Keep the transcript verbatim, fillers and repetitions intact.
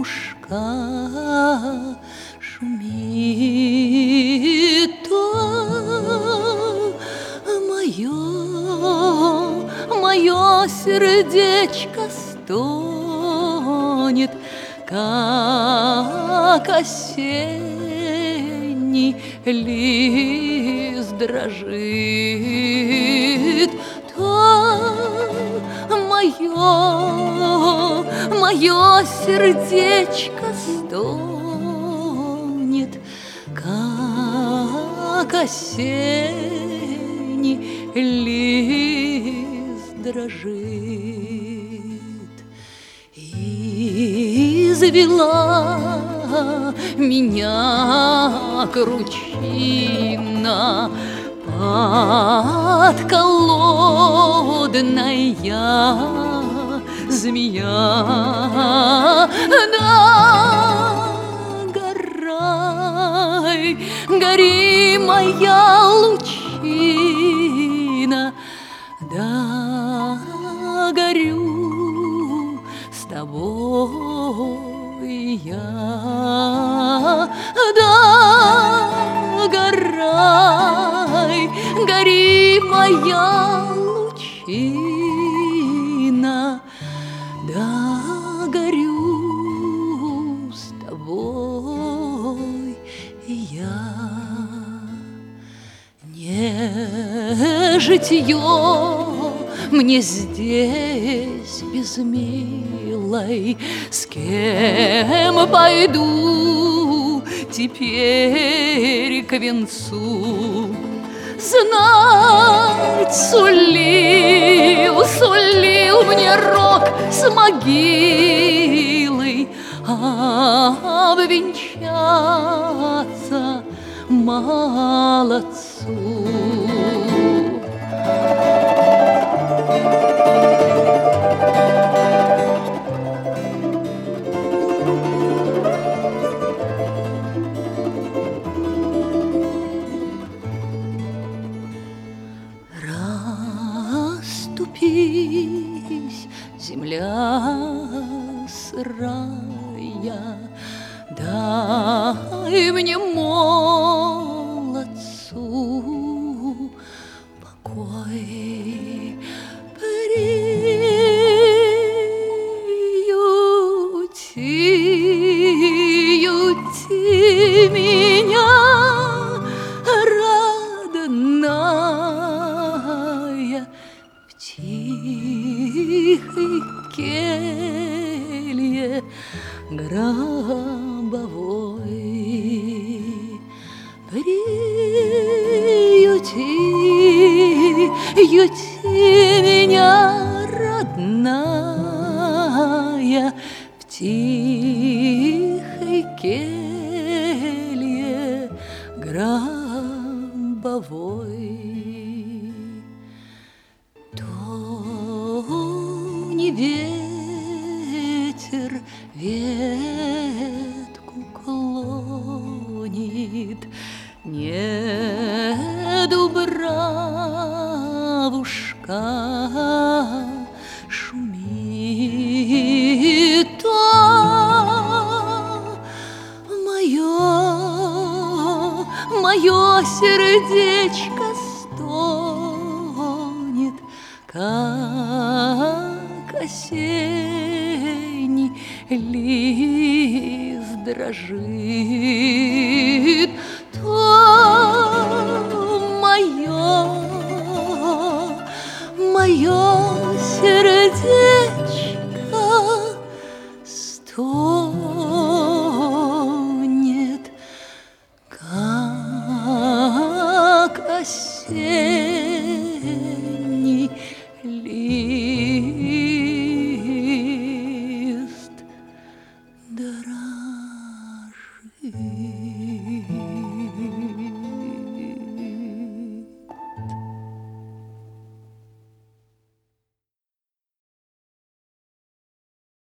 дрожка шумит, то мое, мое сердечко стонет, как осенний лист дрожит, то мое, мое сердечко стонет, как осенний лист дрожит. И завела меня кручина подколодная змея. Догорай, гори моя лучина, догорю с тобой я. Догорай, гори моя лучина, догорю с тобой я. Не житье мне здесь без милой, с кем пойду теперь к венцу? Знать сулил, сулил мне рок с могилой, а обвенчаться молодцу. Расступись, земля сырая, дай мне молодцу покой. Приюти, юти меня, родная, в тихой келье гробовой. Приюти, юти меня, родная, в тихой келье гробовой. То не ветер ветку клонит, не дубравушка шумит, то мое, мое сердечко стонет, как осенний лист дрожит, то мое, мое сердечко стонет, как осенний лист дрожит.